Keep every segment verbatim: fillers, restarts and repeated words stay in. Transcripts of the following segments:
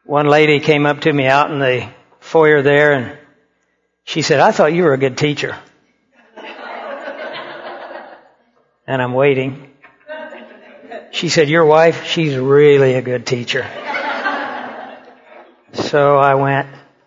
one lady came up to me out in the foyer there, and she said, "I thought you were a good teacher." And I'm waiting. She said, "Your wife, she's really a good teacher." So I went,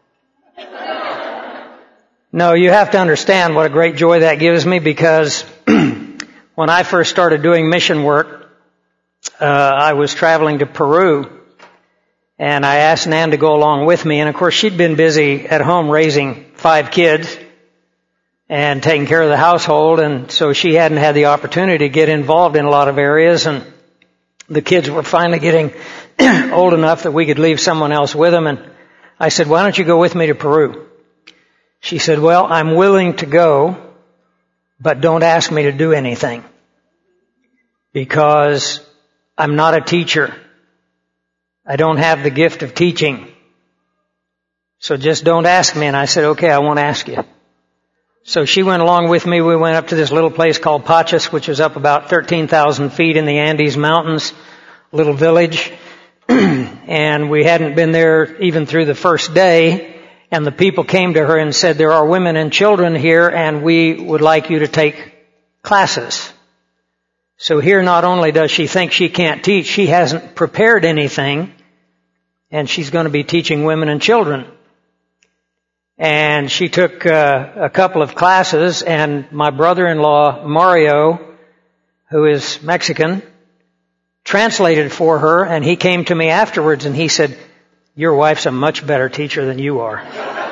no, you have to understand what a great joy that gives me, because when I first started doing mission work, uh, I was traveling to Peru, and I asked Nan to go along with me. And of course, she'd been busy at home raising five kids and taking care of the household, and so she hadn't had the opportunity to get involved in a lot of areas. And the kids were finally getting old enough that we could leave someone else with them. And I said, "Why don't you go with me to Peru?" She said, "Well, I'm willing to go, but don't ask me to do anything, because I'm not a teacher. I don't have the gift of teaching. So just don't ask me." And I said, "Okay, I won't ask you." So she went along with me. We went up to this little place called Pachas, which is up about thirteen thousand feet in the Andes Mountains, little village. And we hadn't been there even through the first day. And the people came to her and said, "There are women and children here, and we would like you to take classes." So here, not only does she think she can't teach, she hasn't prepared anything, and she's going to be teaching women and children. And she took uh, a couple of classes, and my brother-in-law, Mario, who is Mexican, translated for her, and he came to me afterwards and he said, "Your wife's a much better teacher than you are."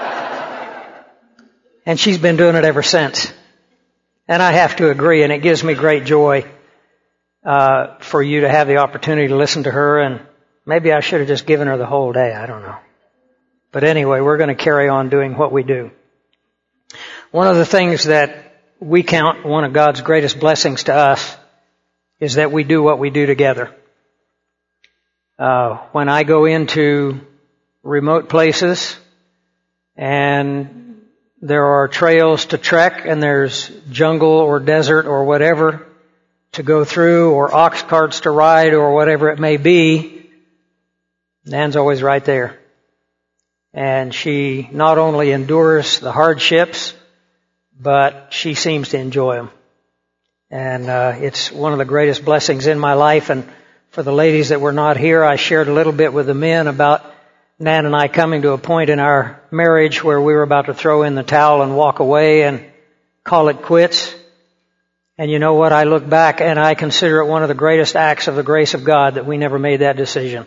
And she's been doing it ever since. And I have to agree, and it gives me great joy uh for you to have the opportunity to listen to her. And maybe I should have just given her the whole day. I don't know. But anyway, we're going to carry on doing what we do. One of the things that we count one of God's greatest blessings to us is that we do what we do together. Uh, when I go into remote places and there are trails to trek and there's jungle or desert or whatever to go through, or ox carts to ride, or whatever it may be, Nan's always right there. And she not only endures the hardships, but she seems to enjoy them. And uh, it's one of the greatest blessings in my life. And for the ladies that were not here, I shared a little bit with the men about Nan and I coming to a point in our marriage where we were about to throw in the towel and walk away and call it quits. And you know what? I look back and I consider it one of the greatest acts of the grace of God that we never made that decision.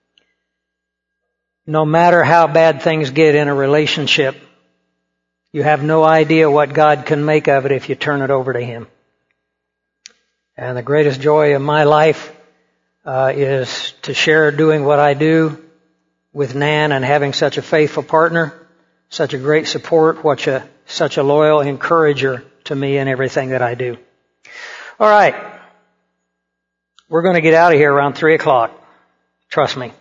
No matter how bad things get in a relationship, you have no idea what God can make of it if you turn it over to Him. And the greatest joy of my life uh, is to share doing what I do with Nan and having such a faithful partner, such a great support, such a, such a loyal encourager to me in everything that I do. All right. We're going to get out of here around three o'clock. Trust me.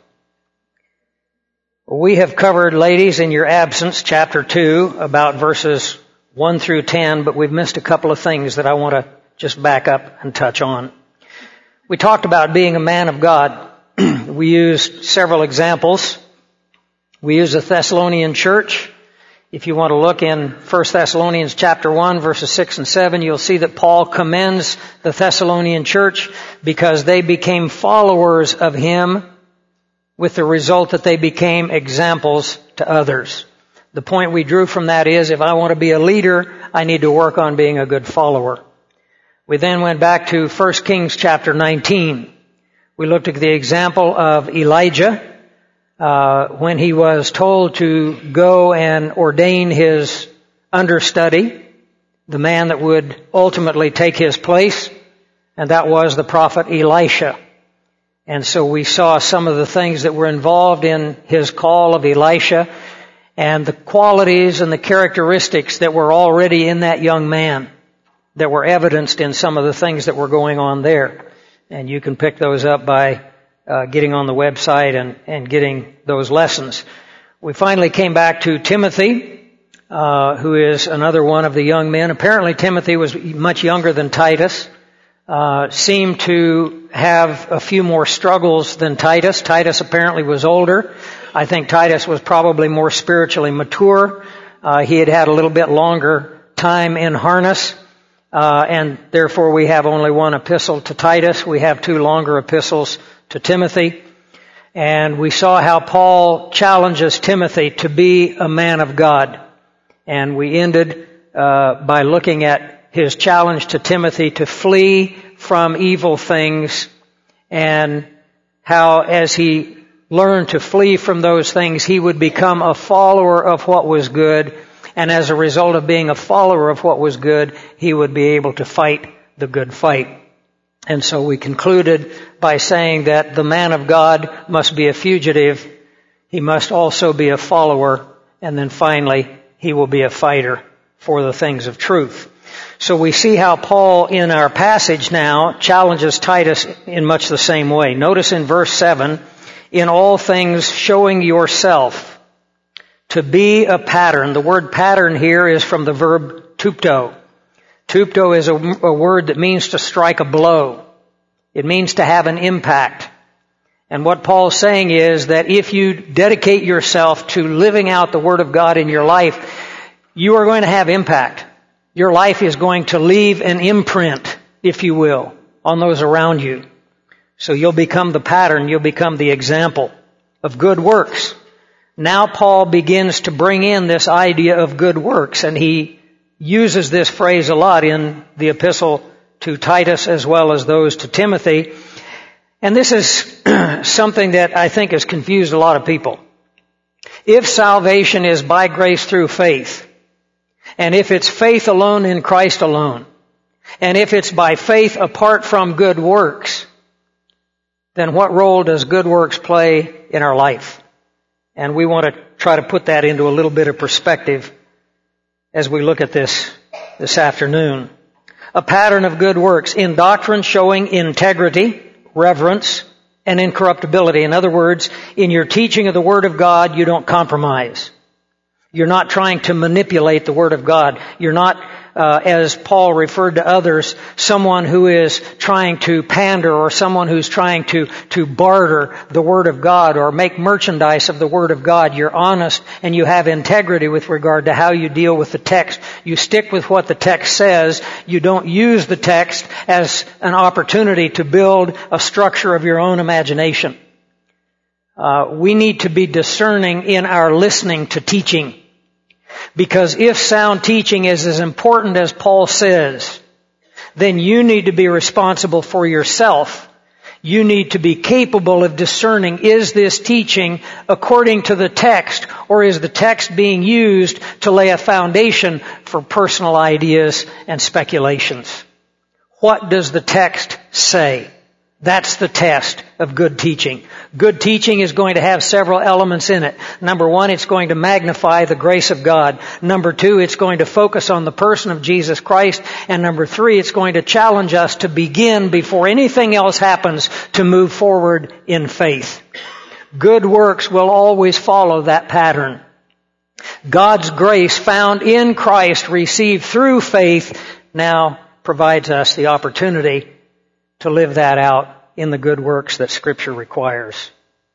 We have covered, ladies, in your absence, chapter two, about verses one through ten, but we've missed a couple of things that I want to just back up and touch on. We talked about being a man of God. We used several examples. We used the Thessalonian church. If you want to look in First Thessalonians chapter one, verses six and seven, you'll see that Paul commends the Thessalonian church because they became followers of him, with the result that they became examples to others. The point we drew from that is, if I want to be a leader, I need to work on being a good follower. We then went back to First Kings chapter nineteen. We looked at the example of Elijah, uh, when he was told to go and ordain his understudy, the man that would ultimately take his place, and that was the prophet Elisha. And so we saw some of the things that were involved in his call of Elisha, and the qualities and the characteristics that were already in that young man that were evidenced in some of the things that were going on there. And you can pick those up by uh, getting on the website and, and getting those lessons. We finally came back to Timothy, uh, who is another one of the young men. Apparently Timothy was much younger than Titus. uh, seemed to have a few more struggles than Titus. Titus apparently was older. I think Titus was probably more spiritually mature. Uh, he had had a little bit longer time in harness, uh, and therefore we have only one epistle to Titus. We have two longer epistles to Timothy. And we saw how Paul challenges Timothy to be a man of God. And we ended uh, by looking at his challenge to Timothy to flee from evil things, and how as he learned to flee from those things, he would become a follower of what was good. And as a result of being a follower of what was good, he would be able to fight the good fight. And so we concluded by saying that the man of God must be a fugitive. He must also be a follower. And then finally, he will be a fighter for the things of truth. So we see how Paul in our passage now challenges Titus in much the same way. Notice in verse seven, in all things showing yourself to be a pattern. The word pattern here is from the verb tupto. Tupto is a, a word that means to strike a blow. It means to have an impact. And what Paul's saying is that if you dedicate yourself to living out the Word of God in your life, you are going to have impact. Your life is going to leave an imprint, if you will, on those around you. So you'll become the pattern, you'll become the example of good works. Now Paul begins to bring in this idea of good works, and he uses this phrase a lot in the epistle to Titus as well as those to Timothy. And this is something that I think has confused a lot of people. If salvation is by grace through faith, and if it's faith alone in Christ alone, and if it's by faith apart from good works, then what role does good works play in our life? And we want to try to put that into a little bit of perspective as we look at this this afternoon. A pattern of good works in doctrine showing integrity, reverence, and incorruptibility. In other words, in your teaching of the Word of God, you don't compromise. You're not trying to manipulate the Word of God. You're not, uh, as Paul referred to others, someone who is trying to pander or someone who's trying to, to barter the Word of God or make merchandise of the Word of God. You're honest and you have integrity with regard to how you deal with the text. You stick with what the text says. You don't use the text as an opportunity to build a structure of your own imagination. Uh, we need to be discerning in our listening to teaching. Because if sound teaching is as important as Paul says, then you need to be responsible for yourself. You need to be capable of discerning, is this teaching according to the text, or is the text being used to lay a foundation for personal ideas and speculations? What does the text say? That's the test of good teaching. Good teaching is going to have several elements in it. Number one, it's going to magnify the grace of God. Number two, it's going to focus on the person of Jesus Christ. And number three, it's going to challenge us to begin before anything else happens to move forward in faith. Good works will always follow that pattern. God's grace found in Christ, received through faith, now provides us the opportunity to live that out in the good works that Scripture requires.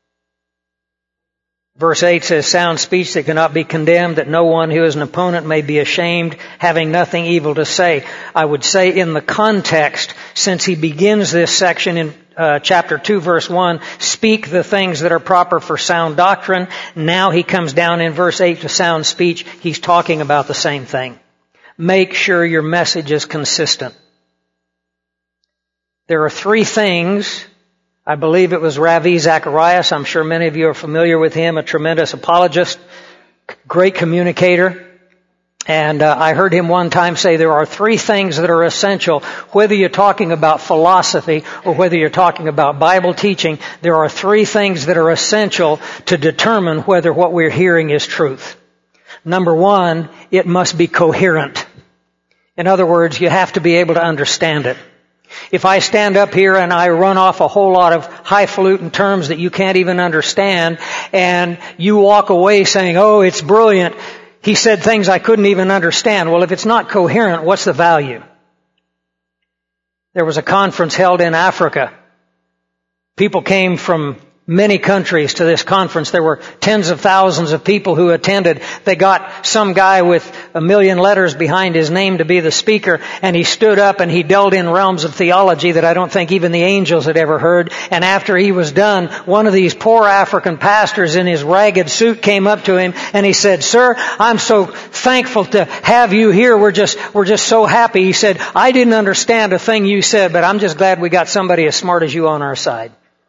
Verse eight says, sound speech that cannot be condemned, that no one who is an opponent may be ashamed, having nothing evil to say. I would say in the context, since he begins this section in uh, chapter two, verse one, speak the things that are proper for sound doctrine. Now he comes down in verse eight to sound speech. He's talking about the same thing. Make sure your message is consistent. There are three things. I believe it was Ravi Zacharias. I'm sure many of you are familiar with him, a tremendous apologist, great communicator. And uh, I heard him one time say there are three things that are essential. Whether you're talking about philosophy or whether you're talking about Bible teaching, there are three things that are essential to determine whether what we're hearing is truth. Number one, it must be coherent. In other words, you have to be able to understand it. If I stand up here and I run off a whole lot of highfalutin terms that you can't even understand, and you walk away saying, oh, it's brilliant, he said things I couldn't even understand. Well, if it's not coherent, what's the value? There was a conference held in Africa. People came from many countries to this conference. There were tens of thousands of people who attended. They got some guy with a million letters behind his name to be the speaker, and he stood up and he delved in realms of theology that I don't think even the angels had ever heard. And after he was done, one of these poor African pastors in his ragged suit came up to him and he said, "Sir, I'm so thankful to have you here. We're just, we're just so happy." He said, "I didn't understand a thing you said, but I'm just glad we got somebody as smart as you on our side."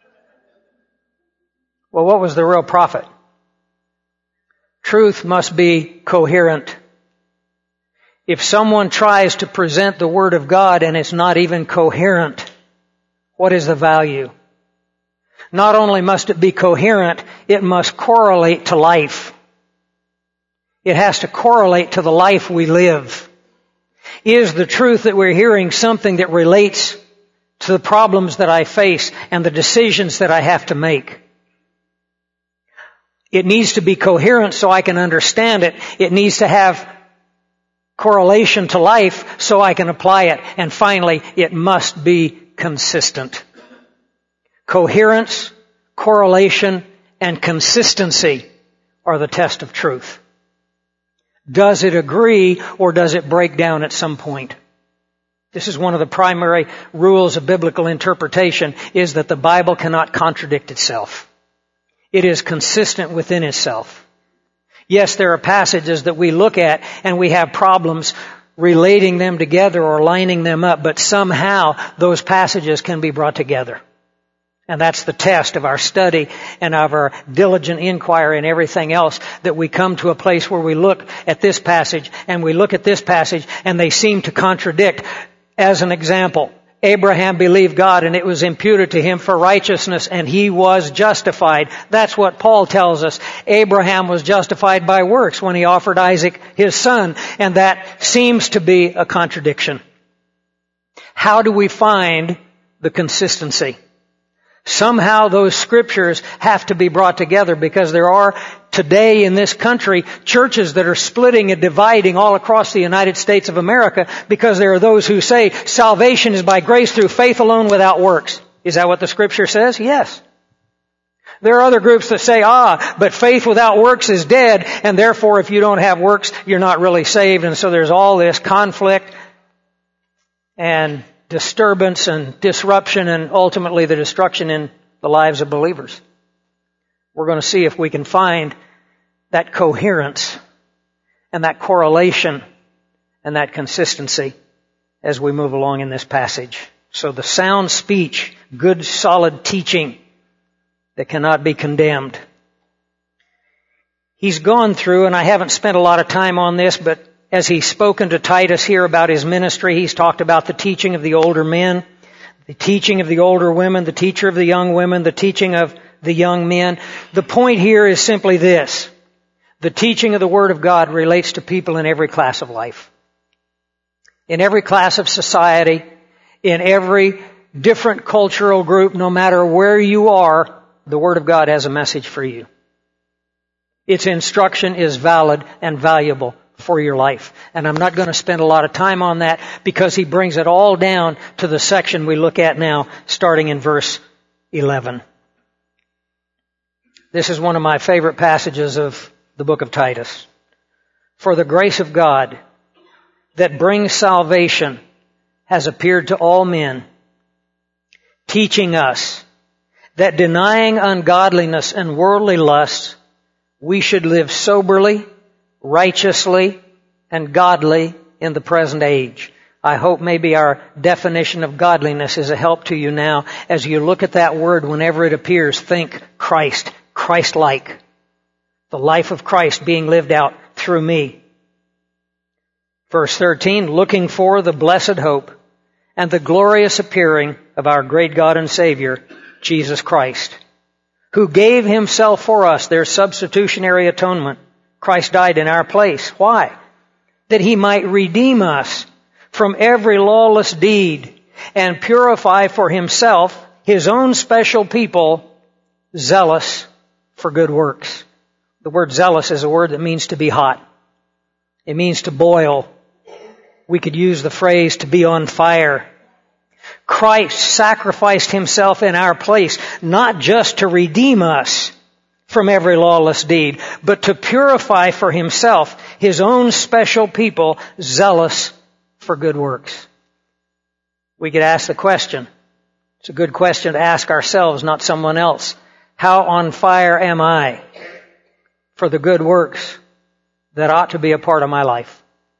Well, what was the real prophet? Truth must be coherent. If someone tries to present the Word of God and it's not even coherent, what is the value? Not only must it be coherent, it must correlate to life. It has to correlate to the life we live. Is the truth that we're hearing something that relates to the problems that I face and the decisions that I have to make? It needs to be coherent so I can understand it. It needs to have correlation to life so I can apply it. And finally, it must be consistent. Coherence, correlation, and consistency are the test of truth. Does it agree or does it break down at some point? This is one of the primary rules of biblical interpretation, is that the Bible cannot contradict itself. It is consistent within itself. Yes, there are passages that we look at and we have problems relating them together or lining them up, but somehow those passages can be brought together. And that's the test of our study and of our diligent inquiry and everything else, that we come to a place where we look at this passage and we look at this passage and they seem to contradict. As an example, Abraham believed God and it was imputed to him for righteousness and he was justified. That's what Paul tells us. Abraham was justified by works when he offered Isaac his son, and that seems to be a contradiction. How do we find the consistency? Somehow those scriptures have to be brought together, because there are today in this country churches that are splitting and dividing all across the United States of America, because there are those who say salvation is by grace through faith alone without works. Is that what the scripture says? Yes. There are other groups that say, ah, but faith without works is dead, and therefore if you don't have works, you're not really saved. And so there's all this conflict and disturbance and disruption and ultimately the destruction in the lives of believers. We're going to see if we can find that coherence and that correlation and that consistency as we move along in this passage. So the sound speech, good solid teaching that cannot be condemned. He's gone through, and I haven't spent a lot of time on this, but as he's spoken to Titus here about his ministry, he's talked about the teaching of the older men, the teaching of the older women, the teacher of the young women, the teaching of the young men. The point here is simply this: the teaching of the Word of God relates to people in every class of life, in every class of society, in every different cultural group. No matter where you are, the Word of God has a message for you. Its instruction is valid and valuable for your life. And I'm not going to spend a lot of time on that, because he brings it all down to the section we look at now, starting in verse eleven. This is one of my favorite passages of the book of Titus. For the grace of God that brings salvation has appeared to all men, teaching us that denying ungodliness and worldly lusts, we should live soberly, righteously, and godly in the present age. I hope maybe our definition of godliness is a help to you now. As you look at that word, whenever it appears, think Christ, Christ-like. The life of Christ being lived out through me. Verse thirteen, looking for the blessed hope and the glorious appearing of our great God and Savior, Jesus Christ, who gave himself for us, their substitutionary atonement. Christ died in our place. Why? That he might redeem us from every lawless deed and purify for himself his own special people, zealous for good works. The word zealous is a word that means to be hot. It means to boil. We could use the phrase to be on fire. Christ sacrificed himself in our place, not just to redeem us from every lawless deed, but to purify for himself his own special people, zealous for good works. We could ask the question. It's a good question to ask ourselves, not someone else. How on fire am I for the good works that ought to be a part of my life?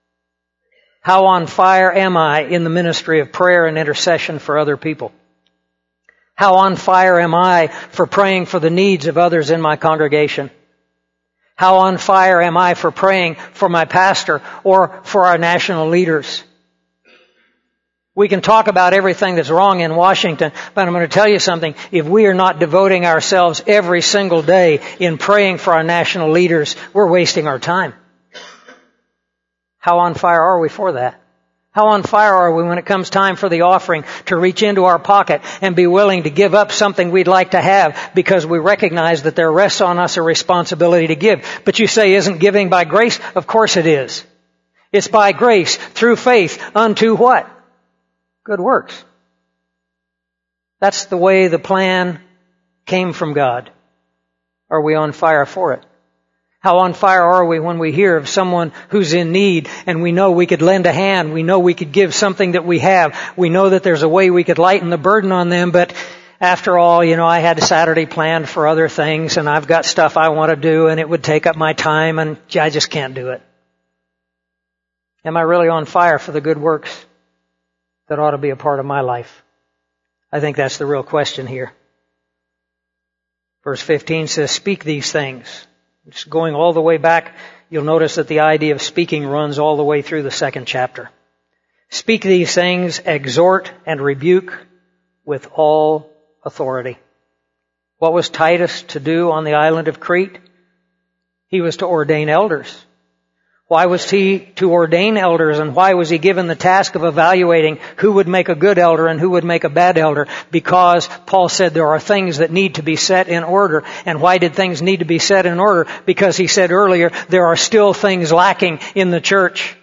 How on fire am I in the ministry of prayer and intercession for other people? How on fire am I for praying for the needs of others in my congregation? How on fire am I for praying for my pastor or for our national leaders? We can talk about everything that's wrong in Washington, but I'm going to tell you something. If we are not devoting ourselves every single day in praying for our national leaders, we're wasting our time. How on fire are we for that? How on fire are we when it comes time for the offering to reach into our pocket and be willing to give up something we'd like to have because we recognize that there rests on us a responsibility to give? But you say, isn't giving by grace? Of course it is. It's by grace, through faith, unto what? Good works. That's the way the plan came from God. Are we on fire for it? How on fire are we when we hear of someone who's in need and we know we could lend a hand, we know we could give something that we have, we know that there's a way we could lighten the burden on them, but after all, you know, I had a Saturday planned for other things and I've got stuff I want to do and it would take up my time and I just can't do it. Am I really on fire for the good works that ought to be a part of my life? I think that's the real question here. Verse fifteen says, speak these things. Just going all the way back, you'll notice that the idea of speaking runs all the way through the second chapter. Speak these things, exhort and rebuke with all authority. What was Titus to do on the island of Crete? He was to ordain elders. Why was he to ordain elders, and why was he given the task of evaluating who would make a good elder and who would make a bad elder? Because Paul said there are things that need to be set in order. And why did things need to be set in order? Because he said earlier, there are still things lacking in the church.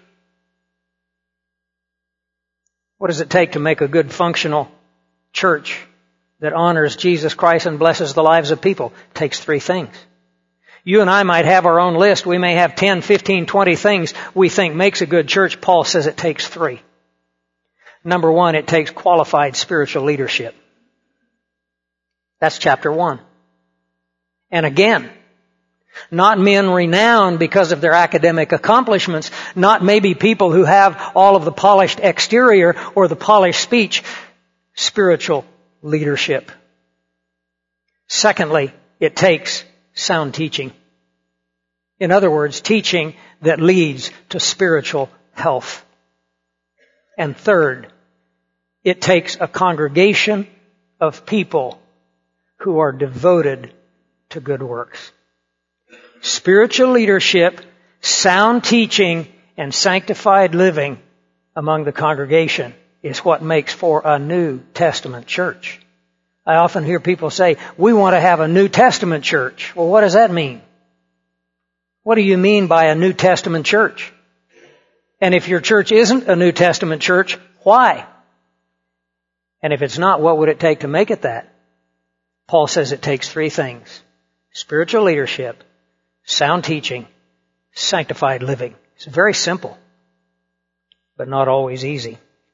What does it take to make a good functional church that honors Jesus Christ and blesses the lives of people? It takes three things. You and I might have our own list. We may have ten, fifteen, twenty things we think makes a good church. Paul says it takes three. Number one, it takes qualified spiritual leadership. That's chapter one. And again, not men renowned because of their academic accomplishments, not maybe people who have all of the polished exterior or the polished speech. Spiritual leadership. Secondly, it takes sound teaching. In other words, teaching that leads to spiritual health. And third, it takes a congregation of people who are devoted to good works. Spiritual leadership, sound teaching, and sanctified living among the congregation is what makes for a New Testament church. I often hear people say, we want to have a New Testament church. Well, what does that mean? What do you mean by a New Testament church? And if your church isn't a New Testament church, why? And if it's not, what would it take to make it that? Paul says it takes three things. Spiritual leadership, sound teaching, sanctified living. It's very simple, but not always easy.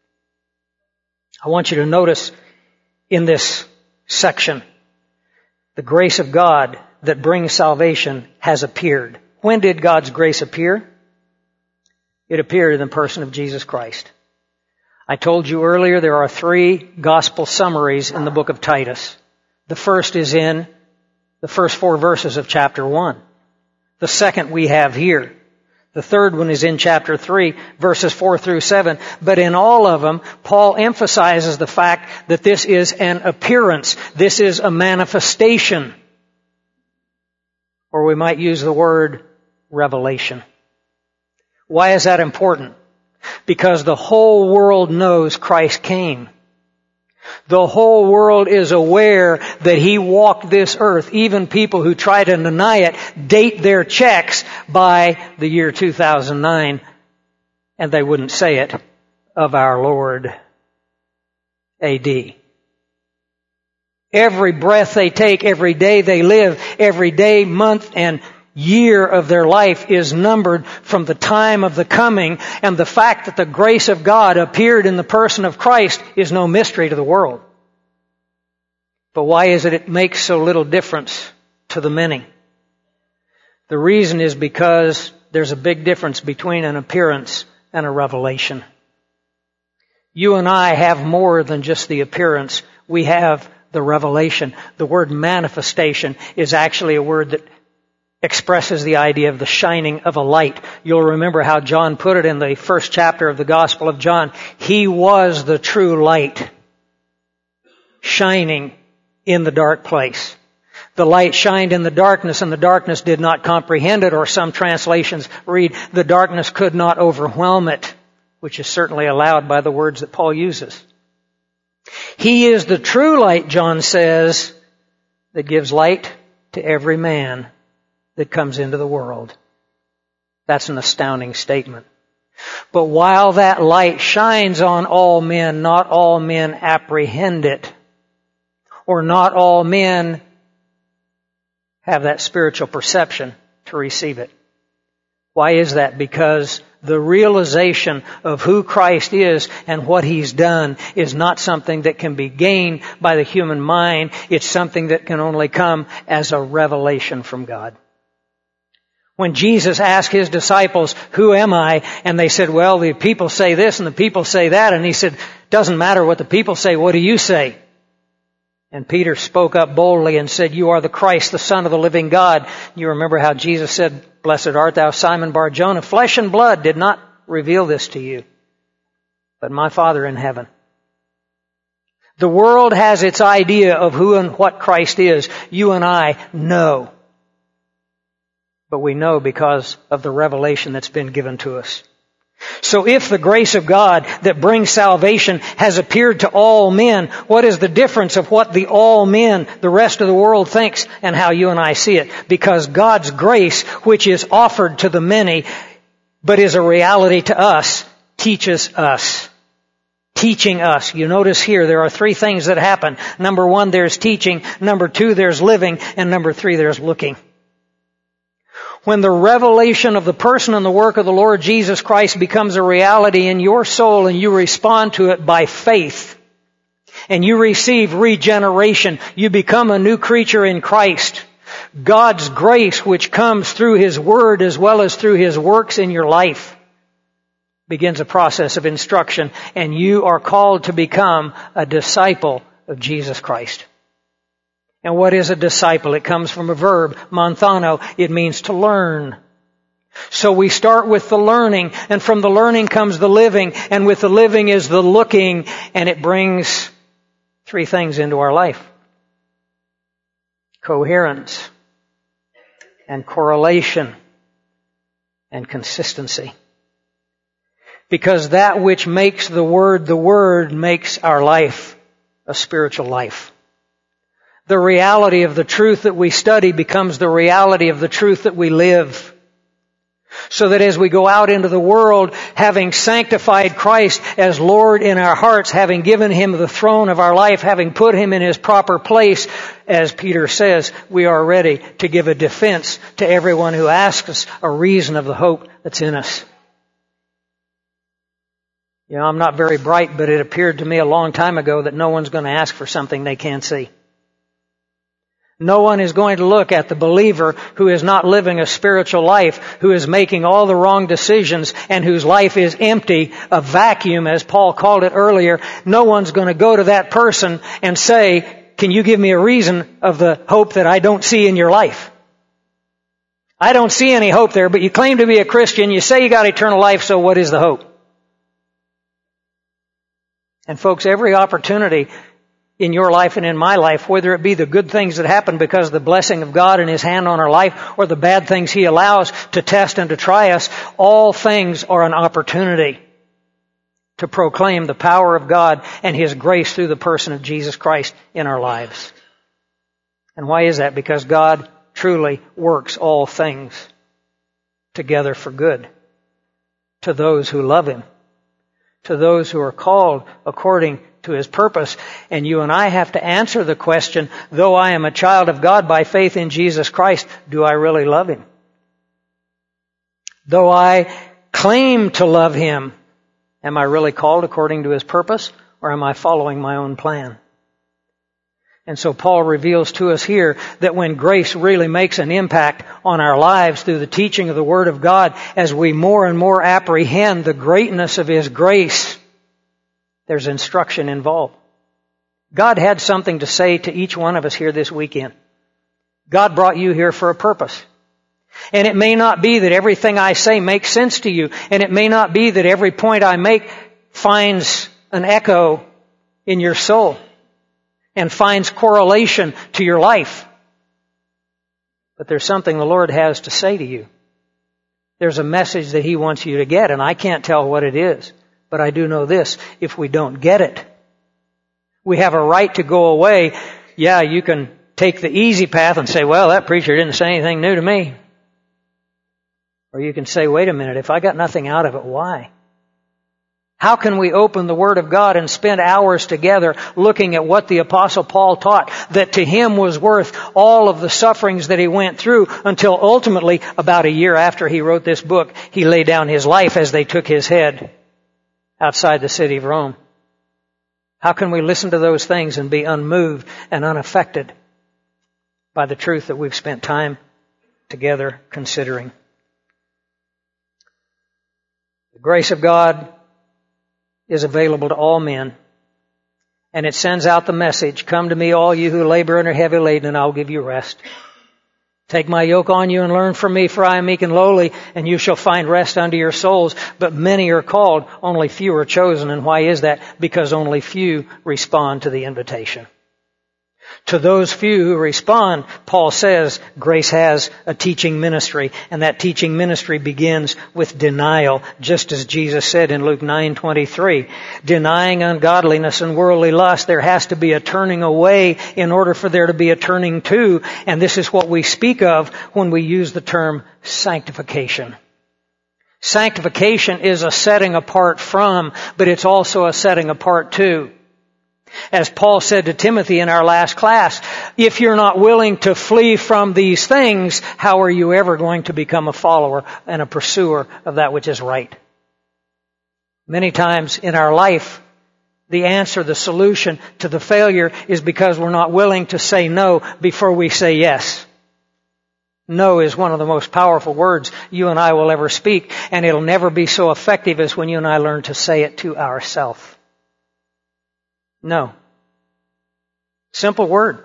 I want you to notice in this section, the grace of God that brings salvation has appeared. When did God's grace appear? It appeared in the person of Jesus Christ. I told you earlier there are three gospel summaries in the book of Titus. The first is in the first four verses of chapter one. The second we have here. The third one is in chapter three, verses four through seven. But in all of them, Paul emphasizes the fact that this is an appearance. This is a manifestation. Or we might use the word revelation. Why is that important? Because the whole world knows Christ came. The whole world is aware that He walked this earth. Even people who try to deny it date their checks by the year two thousand nine, and they wouldn't say it, of our Lord A D. Every breath they take, every day they live, every day, month, and year of their life is numbered from the time of the coming, and the fact that the grace of God appeared in the person of Christ is no mystery to the world. But why is it it makes so little difference to the many? The reason is because there's a big difference between an appearance and a revelation. You and I have more than just the appearance. We have the revelation. The word manifestation is actually a word that expresses the idea of the shining of a light. You'll remember how John put it in the first chapter of the Gospel of John. He was the true light, shining in the dark place. The light shined in the darkness, and the darkness did not comprehend it, or some translations read, the darkness could not overwhelm it, which is certainly allowed by the words that Paul uses. He is the true light, John says, that gives light to every man that comes into the world. That's an astounding statement. But while that light shines on all men, not all men apprehend it, or not all men have that spiritual perception to receive it. Why is that? Because the realization of who Christ is and what He's done is not something that can be gained by the human mind. It's something that can only come as a revelation from God. When Jesus asked His disciples, who am I? And they said, well, the people say this and the people say that. And He said, doesn't matter what the people say, what do you say? And Peter spoke up boldly and said, you are the Christ, the Son of the living God. You remember how Jesus said, blessed art thou, Simon Bar-Jonah. Flesh and blood did not reveal this to you, but my Father in heaven. The world has its idea of who and what Christ is. You and I know. But we know because of the revelation that's been given to us. So if the grace of God that brings salvation has appeared to all men, what is the difference of what the all men, the rest of the world thinks, and how you and I see it? Because God's grace, which is offered to the many, but is a reality to us, teaches us. Teaching us. You notice here there are three things that happen. Number one, there's teaching. Number two, there's living. And number three, there's looking. When the revelation of the person and the work of the Lord Jesus Christ becomes a reality in your soul and you respond to it by faith and you receive regeneration, you become a new creature in Christ. God's grace, which comes through His Word as well as through His works in your life, begins a process of instruction, and you are called to become a disciple of Jesus Christ. And what is a disciple? It comes from a verb, manthano. It means to learn. So we start with the learning, and from the learning comes the living, and with the living is the looking, and it brings three things into our life. Coherence, and correlation, and consistency. Because that which makes the Word the Word makes our life a spiritual life. The reality of the truth that we study becomes the reality of the truth that we live. So that as we go out into the world, having sanctified Christ as Lord in our hearts, having given Him the throne of our life, having put Him in His proper place, as Peter says, we are ready to give a defense to everyone who asks us a reason of the hope that's in us. You know, I'm not very bright, but it appeared to me a long time ago that no one's going to ask for something they can't see. No one is going to look at the believer who is not living a spiritual life, who is making all the wrong decisions, and whose life is empty, a vacuum, as Paul called it earlier. No one's going to go to that person and say, can you give me a reason of the hope that I don't see in your life? I don't see any hope there, but you claim to be a Christian, you say you got eternal life, so what is the hope? And folks, every opportunity in your life and in my life, whether it be the good things that happen because of the blessing of God and His hand on our life, or the bad things He allows to test and to try us, all things are an opportunity to proclaim the power of God and His grace through the person of Jesus Christ in our lives. And why is that? Because God truly works all things together for good to those who love Him, to those who are called according to His purpose. And you and I have to answer the question, though I am a child of God by faith in Jesus Christ, do I really love Him? Though I claim to love Him, am I really called according to His purpose, or am I following my own plan? And so Paul reveals to us here that when grace really makes an impact on our lives through the teaching of the Word of God, as we more and more apprehend the greatness of His grace, there's instruction involved. God had something to say to each one of us here this weekend. God brought you here for a purpose. And it may not be that everything I say makes sense to you, and it may not be that every point I make finds an echo in your soul and finds correlation to your life. But there's something the Lord has to say to you. There's a message that He wants you to get, and I can't tell what it is. But I do know this, if we don't get it, we have a right to go away. Yeah, you can take the easy path and say, well, that preacher didn't say anything new to me. Or you can say, wait a minute, if I got nothing out of it, why? How can we open the Word of God and spend hours together looking at what the Apostle Paul taught that to him was worth all of the sufferings that he went through until ultimately, about a year after he wrote this book, he laid down his life as they took his head outside the city of Rome? How can we listen to those things and be unmoved and unaffected by the truth that we've spent time together considering? The grace of God is available to all men. And it sends out the message, come to me all you who labor and are heavy laden, and I'll give you rest. Take my yoke on you and learn from me, for I am meek and lowly, and you shall find rest unto your souls. But many are called, only few are chosen. And why is that? Because only few respond to the invitation. To those few who respond, Paul says, grace has a teaching ministry, and that teaching ministry begins with denial, just as Jesus said in Luke nine twenty-three. Denying ungodliness and worldly lust, there has to be a turning away in order for there to be a turning to, and this is what we speak of when we use the term sanctification. Sanctification is a setting apart from, but it's also a setting apart to. As Paul said to Timothy in our last class, if you're not willing to flee from these things, how are you ever going to become a follower and a pursuer of that which is right? Many times in our life, the answer, the solution to the failure is because we're not willing to say no before we say yes. No is one of the most powerful words you and I will ever speak, and it'll never be so effective as when you and I learn to say it to ourselves. No. Simple word.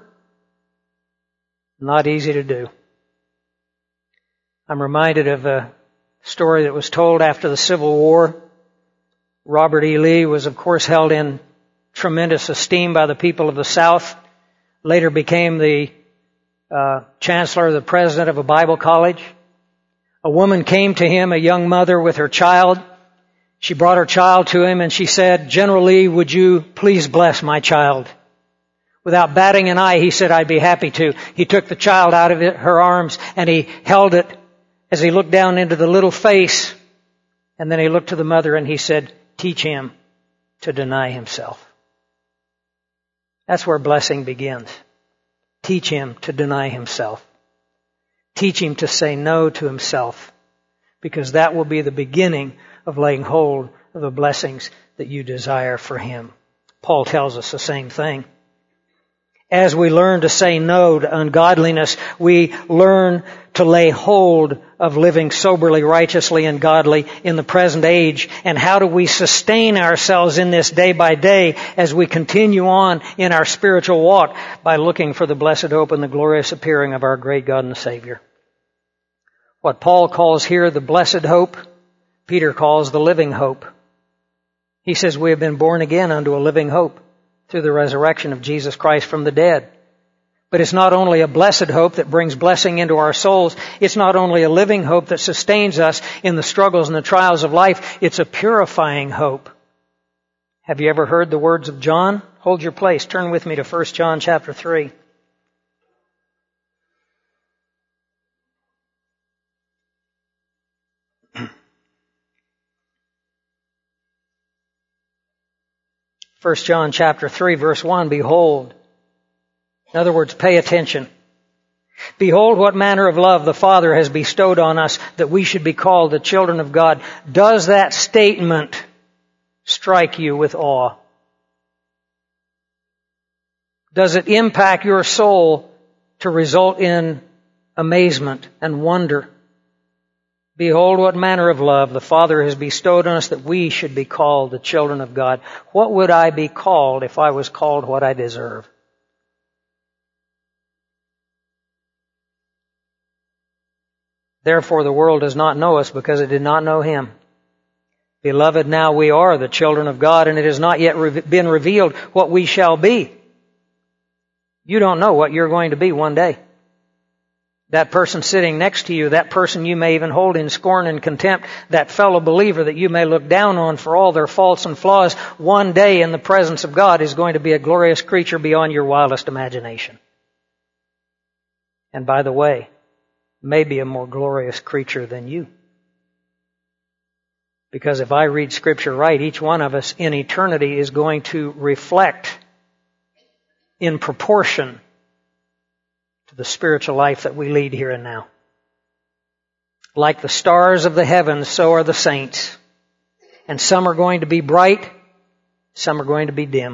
Not easy to do. I'm reminded of a story that was told after the Civil War. Robert E. Lee was, of course, held in tremendous esteem by the people of the South. Later became the uh, chancellor, the president of a Bible college. A woman came to him, a young mother with her child. She brought her child to him and she said, General Lee, would you please bless my child? Without batting an eye, he said, I'd be happy to. He took the child out of it, her arms, and he held it as he looked down into the little face. And then he looked to the mother and he said, teach him to deny himself. That's where blessing begins. Teach him to deny himself. Teach him to say no to himself, because that will be the beginning of laying hold of the blessings that you desire for him. Paul tells us the same thing. As we learn to say no to ungodliness, we learn to lay hold of living soberly, righteously, and godly in the present age. And how do we sustain ourselves in this day by day as we continue on in our spiritual walk? By looking for the blessed hope and the glorious appearing of our great God and Savior. What Paul calls here the blessed hope, Peter calls the living hope. He says we have been born again unto a living hope through the resurrection of Jesus Christ from the dead. But it's not only a blessed hope that brings blessing into our souls. It's not only a living hope that sustains us in the struggles and the trials of life. It's a purifying hope. Have you ever heard the words of John? Hold your place. Turn with me to First John chapter three. First John chapter three, verse one, behold. In other words, pay attention. Behold what manner of love the Father has bestowed on us that we should be called the children of God. Does that statement strike you with awe? Does it impact your soul to result in amazement and wonder? Behold what manner of love the Father has bestowed on us that we should be called the children of God. What would I be called if I was called what I deserve? Therefore the world does not know us because it did not know Him. Beloved, now we are the children of God, and it has not yet re- been revealed what we shall be. You don't know what you're going to be one day. That person sitting next to you, that person you may even hold in scorn and contempt, that fellow believer that you may look down on for all their faults and flaws, one day in the presence of God is going to be a glorious creature beyond your wildest imagination. And by the way, maybe a more glorious creature than you. Because if I read Scripture right, each one of us in eternity is going to reflect in proportion to the spiritual life that we lead here and now. Like the stars of the heavens, so are the saints. And some are going to be bright, some are going to be dim.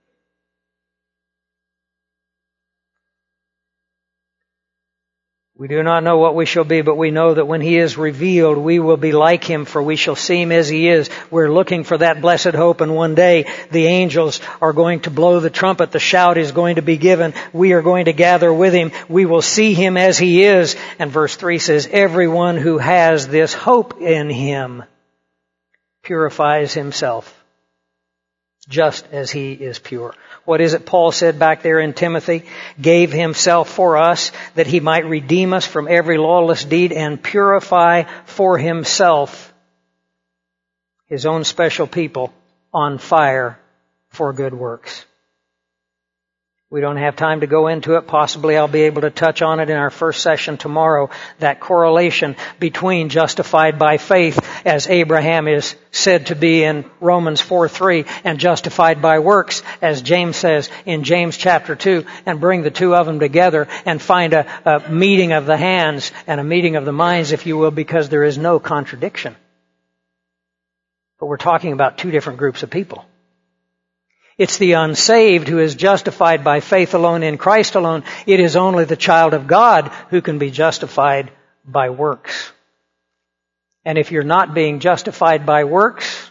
We do not know what we shall be, but we know that when He is revealed, we will be like Him, for we shall see Him as He is. We're looking for that blessed hope, and one day the angels are going to blow the trumpet. The shout is going to be given. We are going to gather with Him. We will see Him as He is. And verse three says, everyone who has this hope in Him purifies himself, just as He is pure. What is it Paul said back there in Timothy? Gave Himself for us that He might redeem us from every lawless deed and purify for Himself His own special people on fire for good works. We don't have time to go into it. Possibly I'll be able to touch on it in our first session tomorrow. That correlation between justified by faith, as Abraham is said to be in Romans four three, and justified by works, as James says in James chapter two, and bring the two of them together and find a, a meeting of the hands and a meeting of the minds, if you will, because there is no contradiction. But we're talking about two different groups of people. It's the unsaved who is justified by faith alone in Christ alone. It is only the child of God who can be justified by works. And if you're not being justified by works,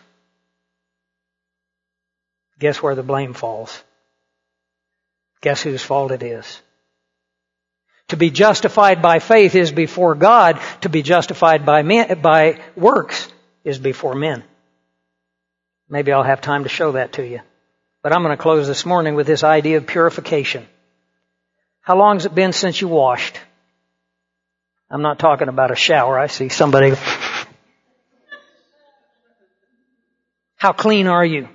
guess where the blame falls? Guess whose fault it is? To be justified by faith is before God. To be justified by men, by works is before men. Maybe I'll have time to show that to you. But I'm going to close this morning with this idea of purification. How long has it been since you washed? I'm not talking about a shower. I see somebody. How clean are you?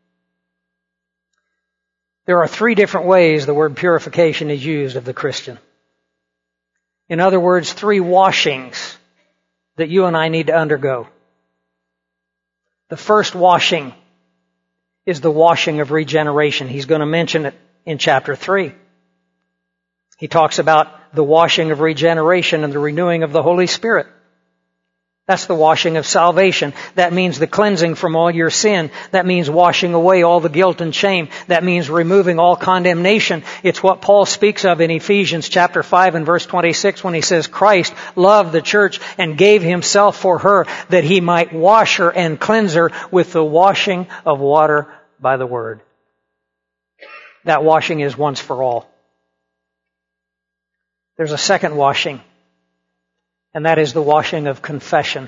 There are three different ways the word purification is used of the Christian. In other words, three washings that you and I need to undergo. The first washing is the washing of regeneration. He's going to mention it in chapter three. He talks about the washing of regeneration and the renewing of the Holy Spirit. That's the washing of salvation. That means the cleansing from all your sin. That means washing away all the guilt and shame. That means removing all condemnation. It's what Paul speaks of in Ephesians chapter five and verse twenty-six when he says, Christ loved the church and gave Himself for her that He might wash her and cleanse her with the washing of water by the Word. That washing is once for all. There's a second washing. And that is the washing of confession.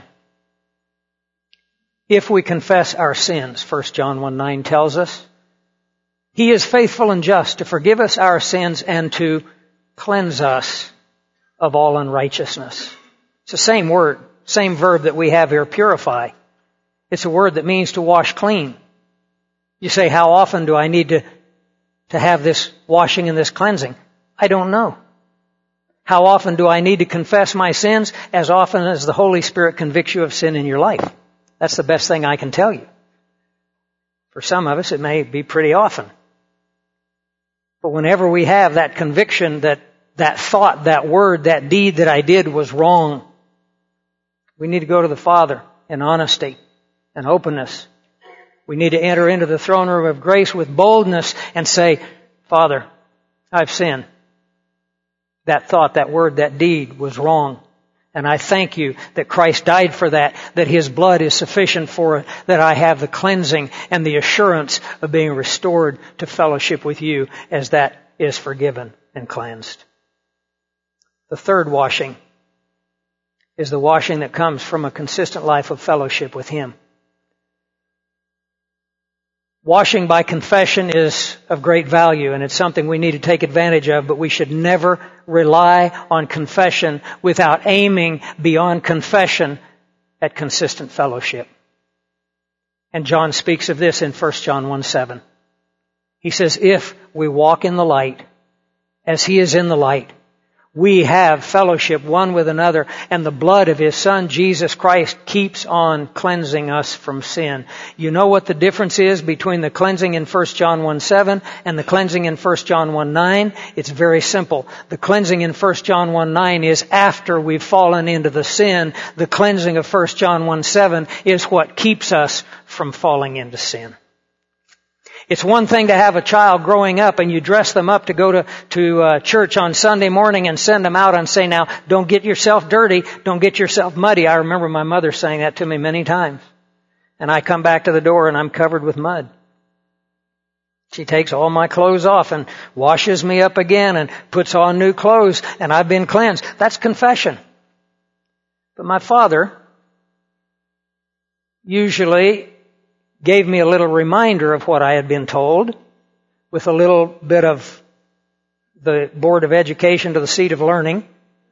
If we confess our sins, First John one nine tells us, He is faithful and just to forgive us our sins and to cleanse us of all unrighteousness. It's the same word, same verb that we have here, purify. It's a word that means to wash clean. You say, how often do I need to, to have this washing and this cleansing? I don't know. How often do I need to confess my sins? As often as the Holy Spirit convicts you of sin in your life. That's the best thing I can tell you. For some of us, it may be pretty often. But whenever we have that conviction that that thought, that word, that deed that I did was wrong, we need to go to the Father in honesty and openness. We need to enter into the throne room of grace with boldness and say, Father, I've sinned. That thought, that word, that deed was wrong. And I thank you that Christ died for that, that His blood is sufficient for it, that I have the cleansing and the assurance of being restored to fellowship with you as that is forgiven and cleansed. The third washing is the washing that comes from a consistent life of fellowship with Him. Washing by confession is of great value, and it's something we need to take advantage of, but we should never rely on confession without aiming beyond confession at consistent fellowship. And John speaks of this in First John one seven. He says, if we walk in the light, as He is in the light, we have fellowship one with another, and the blood of His Son, Jesus Christ, keeps on cleansing us from sin. You know what the difference is between the cleansing in First John one seven and the cleansing in First John one nine? It's very simple. The cleansing in First John one nine is after we've fallen into the sin. The cleansing of First John one seven is what keeps us from falling into sin. It's one thing to have a child growing up and you dress them up to go to, to uh, church on Sunday morning and send them out and say, now, don't get yourself dirty, don't get yourself muddy. I remember my mother saying that to me many times. And I come back to the door and I'm covered with mud. She takes all my clothes off and washes me up again and puts on new clothes and I've been cleansed. That's confession. But my father usually gave me a little reminder of what I had been told with a little bit of the Board of Education to the seat of learning,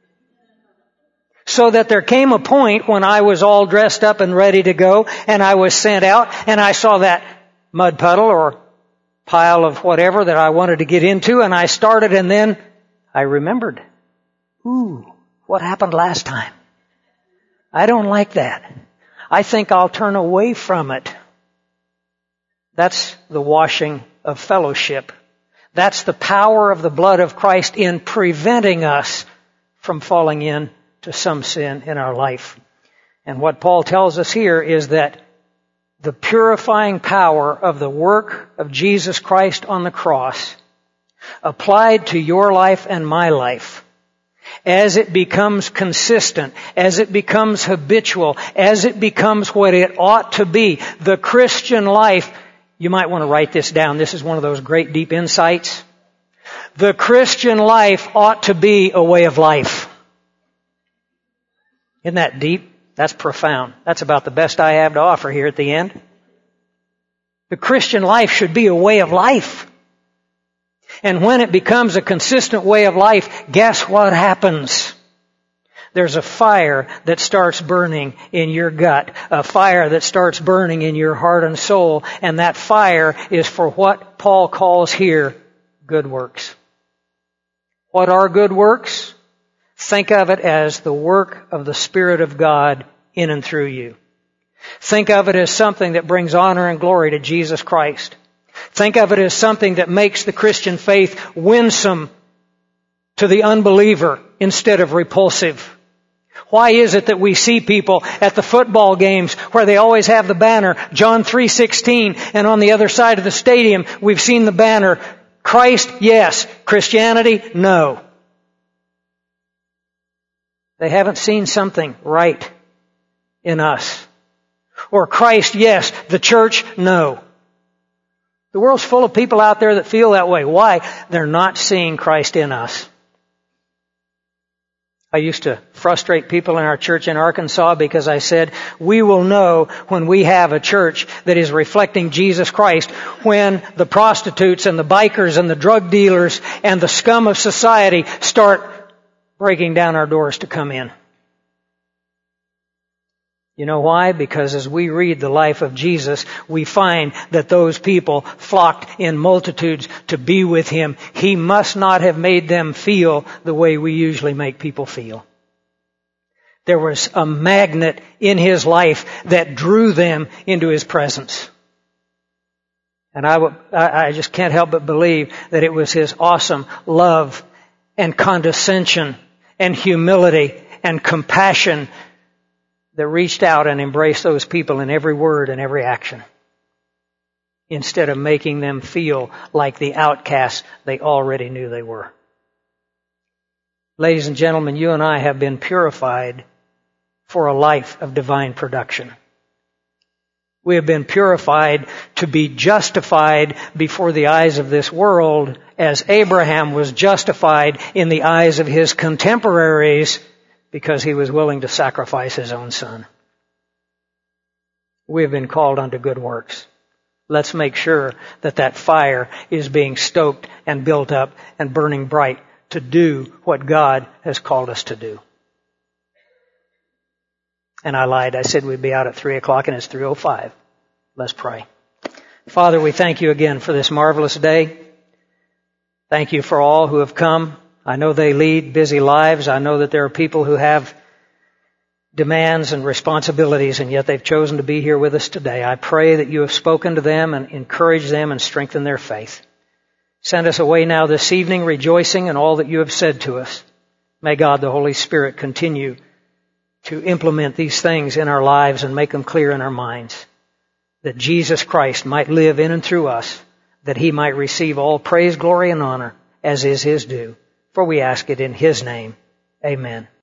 so that there came a point when I was all dressed up and ready to go and I was sent out and I saw that mud puddle or pile of whatever that I wanted to get into and I started and then I remembered, ooh, what happened last time? I don't like that. I think I'll turn away from it. That's the washing of fellowship. That's the power of the blood of Christ in preventing us from falling into some sin in our life. And what Paul tells us here is that the purifying power of the work of Jesus Christ on the cross, applied to your life and my life, as it becomes consistent, as it becomes habitual, as it becomes what it ought to be, the Christian life. You might want to write this down. This is one of those great deep insights. The Christian life ought to be a way of life. Isn't that deep? That's profound. That's about the best I have to offer here at the end. The Christian life should be a way of life. And when it becomes a consistent way of life, guess what happens? There's a fire that starts burning in your gut, a fire that starts burning in your heart and soul, and that fire is for what Paul calls here good works. What are good works? Think of it as the work of the Spirit of God in and through you. Think of it as something that brings honor and glory to Jesus Christ. Think of it as something that makes the Christian faith winsome to the unbeliever instead of repulsive. Why is it that we see people at the football games where they always have the banner, John three sixteen, and on the other side of the stadium we've seen the banner, Christ, yes, Christianity, no. They haven't seen something right in us. Or Christ, yes, the church, no. The world's full of people out there that feel that way. Why? They're not seeing Christ in us. I used to frustrate people in our church in Arkansas because I said, we will know when we have a church that is reflecting Jesus Christ when the prostitutes and the bikers and the drug dealers and the scum of society start breaking down our doors to come in. You know why? Because as we read the life of Jesus, we find that those people flocked in multitudes to be with Him. He must not have made them feel the way we usually make people feel. There was a magnet in His life that drew them into His presence. And I, w- I just can't help but believe that it was His awesome love and condescension and humility and compassion that reached out and embraced those people in every word and every action, instead of making them feel like the outcasts they already knew they were. Ladies and gentlemen, you and I have been purified for a life of divine production. We have been purified to be justified before the eyes of this world, as Abraham was justified in the eyes of his contemporaries because he was willing to sacrifice his own son. We have been called unto good works. Let's make sure that that fire is being stoked and built up and burning bright to do what God has called us to do. And I lied. I said we'd be out at three o'clock and it's three oh five. Let's pray. Father, we thank you again for this marvelous day. Thank you for all who have come. I know they lead busy lives. I know that there are people who have demands and responsibilities, and yet they've chosen to be here with us today. I pray that you have spoken to them and encouraged them and strengthened their faith. Send us away now this evening rejoicing in all that you have said to us. May God, the Holy Spirit, continue to implement these things in our lives and make them clear in our minds, that Jesus Christ might live in and through us, that He might receive all praise, glory, and honor as is His due. For we ask it in His name. Amen.